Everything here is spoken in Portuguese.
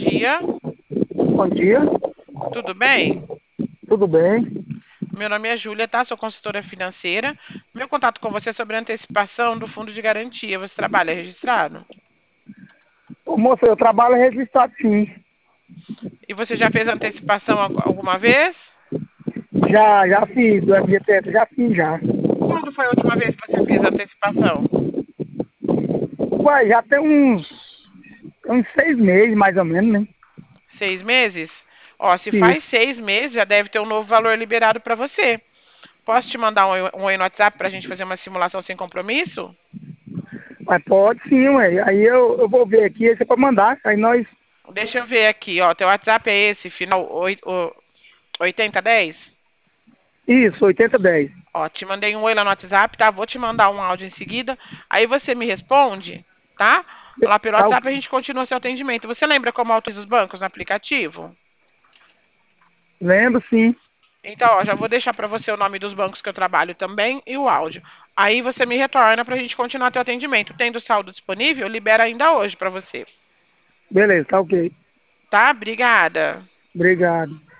dia. Bom dia, Tudo bem? tudo bem? Meu nome é Júlia, tá? Sou consultora financeira. Meu contato com você é sobre a antecipação do fundo de garantia. Você trabalha registrado? Ô, moça, eu trabalho registrado sim. E você já fez antecipação alguma vez? Já fiz do FGTS, já fiz já. Quando foi a última vez que você fez a antecipação? Ué, já tem uns 6 meses, mais ou menos, né? 6 meses? Ó, se faz Isso. 6 meses, já deve ter um novo valor liberado para você. Posso te mandar um oi no WhatsApp para a gente fazer uma simulação sem compromisso? Mas pode sim, ué. Aí eu vou ver aqui, aí você pode mandar. Aí nós. Deixa eu ver aqui, ó. Teu WhatsApp é esse, final 8010? Isso, 8010. Ó, te mandei um oi lá no WhatsApp, tá? Vou te mandar um áudio em seguida. Aí você me responde, tá? Lá pelo Tá, WhatsApp a gente continua seu atendimento. Você lembra como autoriza os bancos no aplicativo? lembro sim. Então, ó, já vou deixar para você o nome dos bancos que eu trabalho também e o áudio. Aí você me retorna para a gente continuar teu atendimento. Tendo saldo disponível, libera ainda hoje para você. Beleza, tá ok. Tá? Obrigada. Obrigado.